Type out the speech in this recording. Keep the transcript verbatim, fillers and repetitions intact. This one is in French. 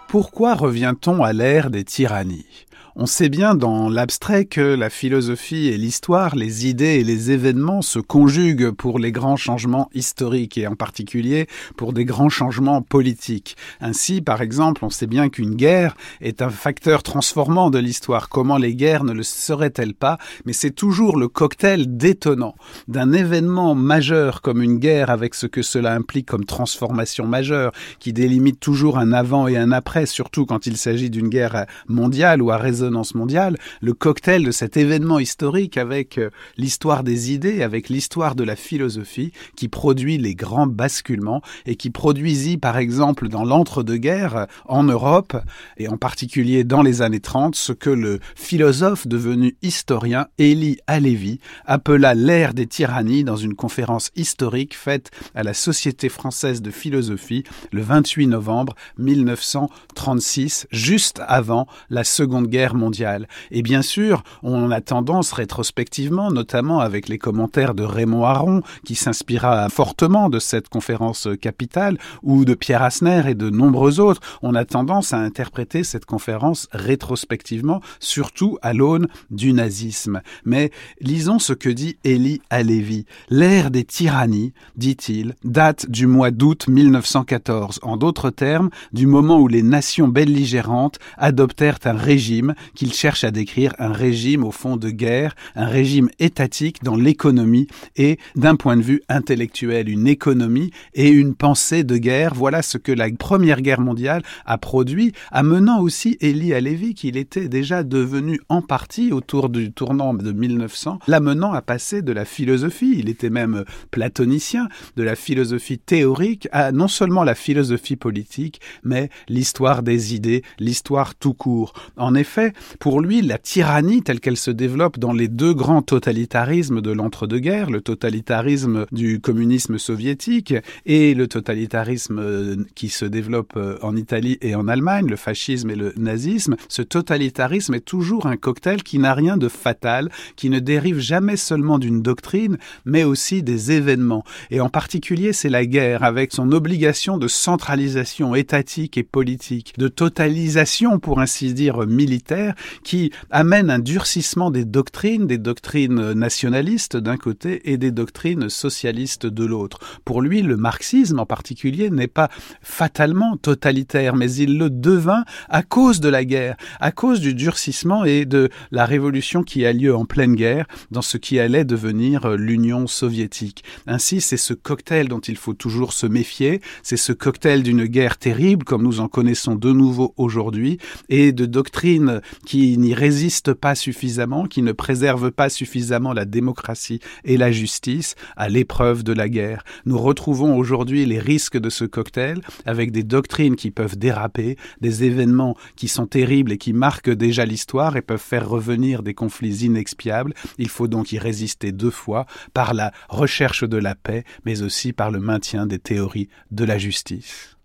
Pourquoi revient-on à l'ère des tyrannies ? On sait bien dans l'abstrait que la philosophie et l'histoire, les idées et les événements se conjuguent pour les grands changements historiques et en particulier pour des grands changements politiques. Ainsi, par exemple, on sait bien qu'une guerre est un facteur transformant de l'histoire. Comment les guerres ne le seraient-elles pas ? Mais c'est toujours le cocktail détonnant d'un événement majeur comme une guerre avec ce que cela implique comme transformation majeure qui délimite toujours un avant et un après, surtout quand il s'agit d'une guerre mondiale ou à résonance mondiale, le cocktail de cet événement historique avec euh, l'histoire des idées, avec l'histoire de la philosophie qui produit les grands basculements et qui produisit par exemple dans l'entre-deux-guerres euh, en Europe et en particulier dans les années trente ce que le philosophe devenu historien Élie Halévy appela l'ère des tyrannies dans une conférence historique faite à la Société française de philosophie le vingt-huit novembre mille neuf cent trente-six, juste avant la Seconde Guerre mondiale. Et bien sûr, on a tendance rétrospectivement, notamment avec les commentaires de Raymond Aron, qui s'inspira fortement de cette conférence capitale, ou de Pierre Asner et de nombreux autres, on a tendance à interpréter cette conférence rétrospectivement, surtout à l'aune du nazisme. Mais lisons ce que dit Élie Halévy. L'ère des tyrannies, dit-il, date du mois d'août mille neuf cent quatorze. En d'autres termes, du moment où les nations belligérantes adoptèrent un régime qu'il cherche à décrire, un régime au fond de guerre, un régime étatique dans l'économie et d'un point de vue intellectuel, une économie et une pensée de guerre. Voilà ce que la Première Guerre mondiale a produit, amenant aussi Élie Halévy, qu'il était déjà devenu en partie autour du tournant de mille neuf cents, l'amenant à passer de la philosophie, il était même platonicien, de la philosophie théorique à non seulement la philosophie politique, mais l'histoire des idées, l'histoire tout court. En effet, pour lui, la tyrannie telle qu'elle se développe dans les deux grands totalitarismes de l'entre-deux-guerres, le totalitarisme du communisme soviétique et le totalitarisme qui se développe en Italie et en Allemagne, le fascisme et le nazisme, ce totalitarisme est toujours un cocktail qui n'a rien de fatal, qui ne dérive jamais seulement d'une doctrine, mais aussi des événements. Et en particulier, c'est la guerre avec son obligation de centralisation étatique et politique, de totalisation, pour ainsi dire, militaire, qui amène un durcissement des doctrines, des doctrines nationalistes d'un côté et des doctrines socialistes de l'autre. Pour lui, le marxisme en particulier n'est pas fatalement totalitaire, mais il le devint à cause de la guerre, à cause du durcissement et de la révolution qui a lieu en pleine guerre dans ce qui allait devenir l'Union soviétique. Ainsi, c'est ce cocktail dont il faut toujours se méfier, c'est ce cocktail d'une guerre terrible comme nous en connaissons de nouveau aujourd'hui et de doctrines qui n'y résistent pas suffisamment, qui ne préservent pas suffisamment la démocratie et la justice à l'épreuve de la guerre. Nous retrouvons aujourd'hui les risques de ce cocktail avec des doctrines qui peuvent déraper, des événements qui sont terribles et qui marquent déjà l'histoire et peuvent faire revenir des conflits inexpiables. Il faut donc y résister deux fois, par la recherche de la paix, mais aussi par le maintien des théories de la justice.